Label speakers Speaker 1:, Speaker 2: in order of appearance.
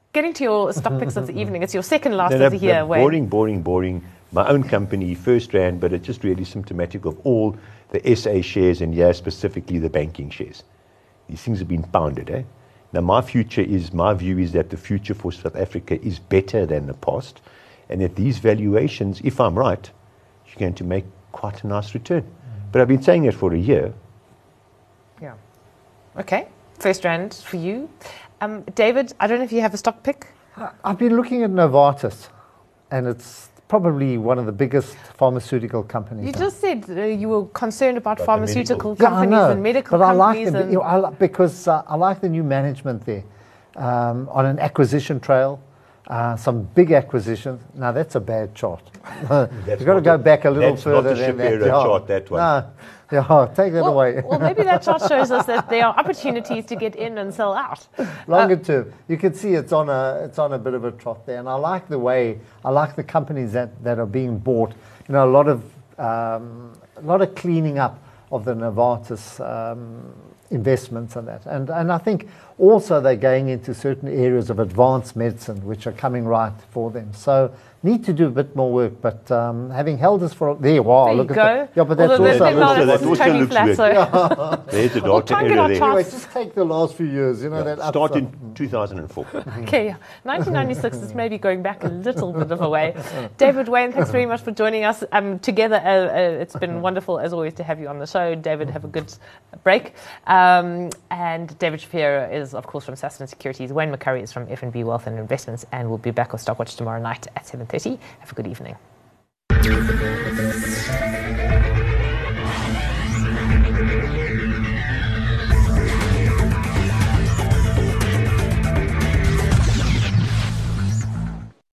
Speaker 1: getting to your stock picks of the evening. It's your second last of the year, Wayne.
Speaker 2: Boring. My own company, FirstRand, but it's just really symptomatic of all the SA shares and specifically the banking shares. These things have been pounded, eh? Now, my view is that the future for South Africa is better than the past, and that these valuations, if I'm right, you're going to make quite a nice return. But I've been saying it for a year.
Speaker 1: Yeah. Okay. FirstRand for you. David, I don't know if you have a stock pick.
Speaker 3: I've been looking at Novartis, and it's probably one of the biggest pharmaceutical companies.
Speaker 1: You just said you were concerned about pharmaceutical companies and medical companies.
Speaker 3: Because I like the new management there on an acquisition trail. Some big acquisitions. Now that's a bad chart. You've got to go back a little further than that.
Speaker 2: That's not a chart, that one.
Speaker 3: No. Take that away.
Speaker 1: Well, maybe that chart shows us that there are opportunities to get in and sell out.
Speaker 3: Longer term, you can see it's on a bit of a trot there, and I like the companies that are being bought. You know, a lot of cleaning up of the Novartis investments and that, and I think also they're going into certain areas of advanced medicine which are coming right for them. So need to do a bit more work, but having held us for
Speaker 1: there
Speaker 3: look
Speaker 1: you go.
Speaker 3: Yeah, but that's
Speaker 2: that also
Speaker 1: Tony
Speaker 2: looks
Speaker 1: Flasso.
Speaker 2: good. There's a
Speaker 1: We'll
Speaker 2: data
Speaker 1: try and get
Speaker 2: error
Speaker 1: our
Speaker 2: there.
Speaker 1: charts.
Speaker 3: Anyway, just take the last few years, that
Speaker 2: Start in 2004.
Speaker 1: Okay, 1996 is maybe going back a little bit of a way. David, Wayne, thanks very much for joining us together. It's been wonderful, as always, to have you on the show. David, have a good break. And David Shapiro is, of course, from Sasfin Securities. Wayne McCurry is from FNB Wealth and Investments, and we'll be back with Stockwatch tomorrow night at 7:30. Have a good evening.